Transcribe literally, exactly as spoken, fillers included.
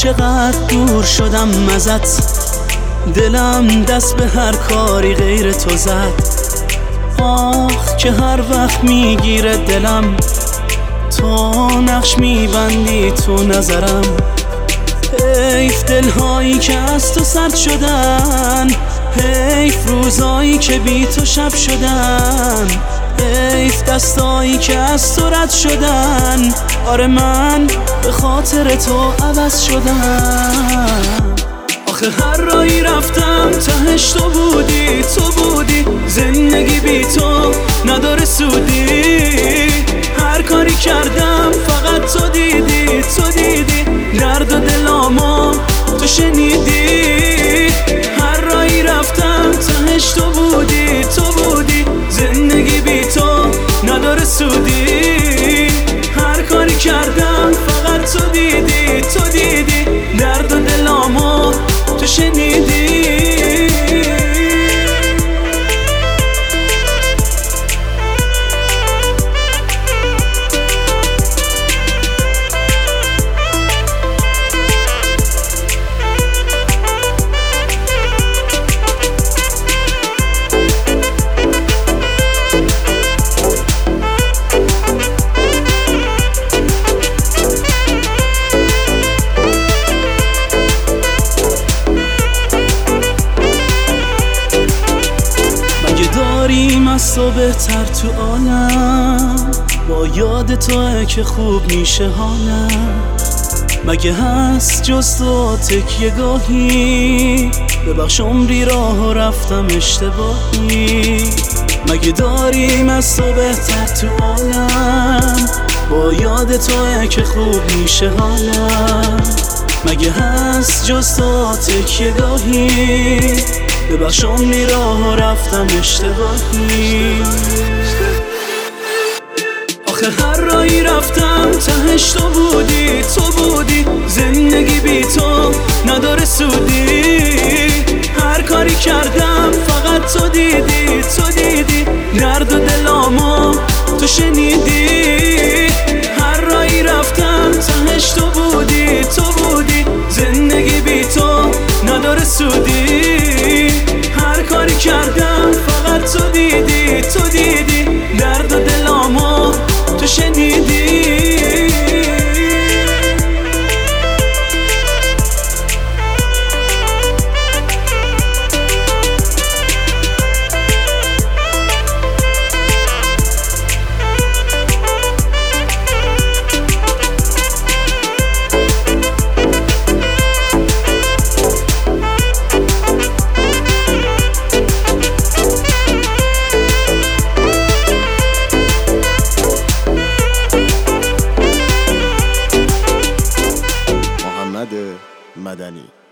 چقدر دور شدم ازت، دلم دست به هر کاری غیر تو زد. آخ که هر وقت میگیره دلم، تو نقش میبندی تو نظرم. حیف دلهایی که از تو سرد شدن، حیف روزایی که بی تو شب شدن، حیف دستایی که از تو رد شدن. آره من به خاطر تو عوض شدم. آخه هر رایی رفتم تهش تو بودی، تو بودی. زندگی بی تو نداره سودی، هر کاری کردم فقط تو دیدی، تو دیدی. درد و دلامو تو شنیدی. هر رایی رفتم تهش تو بودی، تو بودی. زندگی بی تو نداره سودی، هر کاری کردم فقط تو دیدی، تو دیدی. درد و دلامو تو شنیدی. داریم از تو بهتر تو عالم، با یاد توه که خوب میشه حالم. مگه هست جز تو تکیه گاهی، ببخش عمری راه رفتم اشتباهی. مگه داریم از تو بهتر تو عالم، با یاد توه که خوب میشه حالم. مگه هست جز تو تکیه گاهی، ببخش عمری راه رفتم اشتباهی. آخه هر رایی رفتم تهش تو بودی، تو بودی. زندگی بی تو نداره سودی، هر کاری کردم فقط تو دیدی، تو دیدی. درد و دلامو تو شنیدی. هر رایی رفتم تهش تو بودی، تو بودی. زندگی بی تو نداره سودی، هر کاری کردم فقط تو دیدی، تو دیدی. درد و دلامو تو شنیدی. مدنی